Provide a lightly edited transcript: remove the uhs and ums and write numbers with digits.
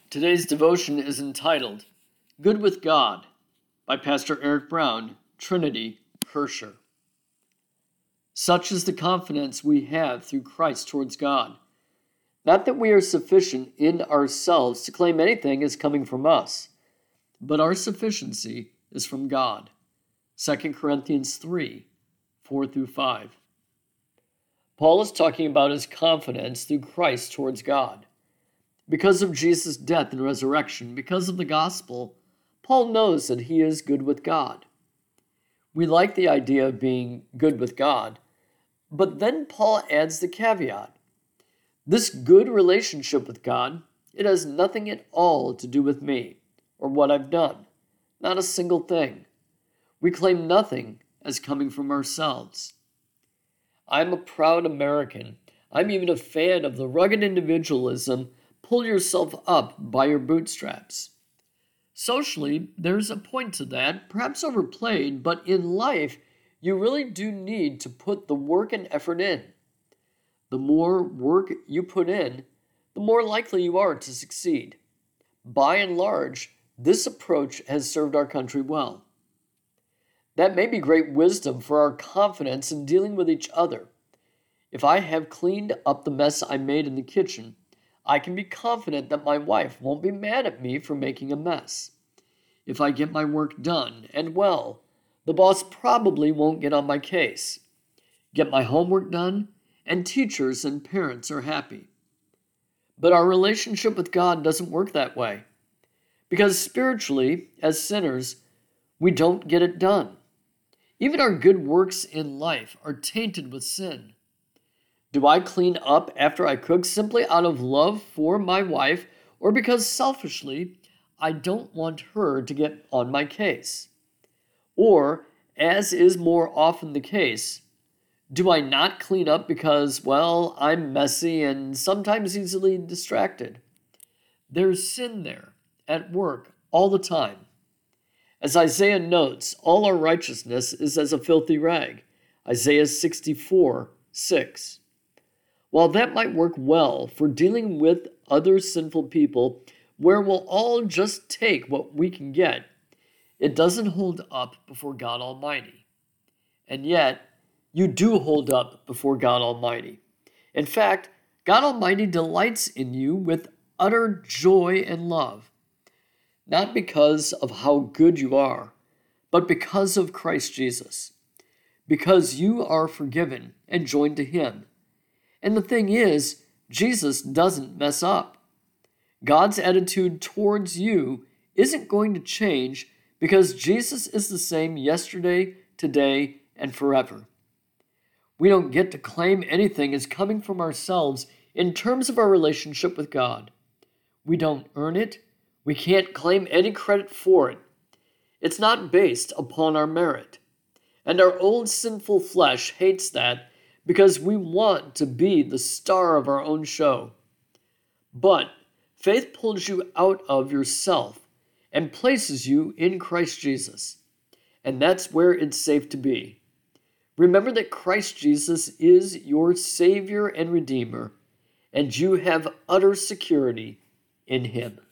Today's devotion is entitled, Good with God, by Pastor Eric Brown, Trinity, Herscher. Such is the confidence we have through Christ towards God. Not that we are sufficient in ourselves to claim anything as coming from us, but our sufficiency is from God. 2 Corinthians 3, 4-5. Paul is talking about his confidence through Christ towards God. Because of Jesus' death and resurrection, because of the gospel, Paul knows that he is good with God. We like the idea of being good with God, but then Paul adds the caveat. This good relationship with God, it has nothing at all to do with me or what I've done. Not a single thing. We claim nothing as coming from ourselves. I'm a proud American. I'm even a fan of the rugged individualism. Pull yourself up by your bootstraps. Socially, there's a point to that, perhaps overplayed, but in life, you really do need to put the work and effort in. The more work you put in, the more likely you are to succeed. By and large, this approach has served our country well. That may be great wisdom for our confidence in dealing with each other. If I have cleaned up the mess I made in the kitchen, I can be confident that my wife won't be mad at me for making a mess. If I get my work done and well, the boss probably won't get on my case. Get my homework done, and teachers and parents are happy. But our relationship with God doesn't work that way. Because spiritually, as sinners, we don't get it done. Even our good works in life are tainted with sin. Do I clean up after I cook simply out of love for my wife or because selfishly I don't want her to get on my case? Or, as is more often the case, do I not clean up because, well, I'm messy and sometimes easily distracted? There's sin there at work all the time. As Isaiah notes, all our righteousness is as a filthy rag. Isaiah 64:6. While that might work well for dealing with other sinful people, where we'll all just take what we can get, it doesn't hold up before God Almighty. And yet, you do hold up before God Almighty. In fact, God Almighty delights in you with utter joy and love, not because of how good you are, but because of Christ Jesus, because you are forgiven and joined to Him. And the thing is, Jesus doesn't mess up. God's attitude towards you isn't going to change because Jesus is the same yesterday, today, and forever. We don't get to claim anything as coming from ourselves in terms of our relationship with God. We don't earn it. We can't claim any credit for it. It's not based upon our merit. And our old sinful flesh hates that because we want to be the star of our own show. But faith pulls you out of yourself and places you in Christ Jesus. And that's where it's safe to be. Remember that Christ Jesus is your Savior and Redeemer, and you have utter security in Him.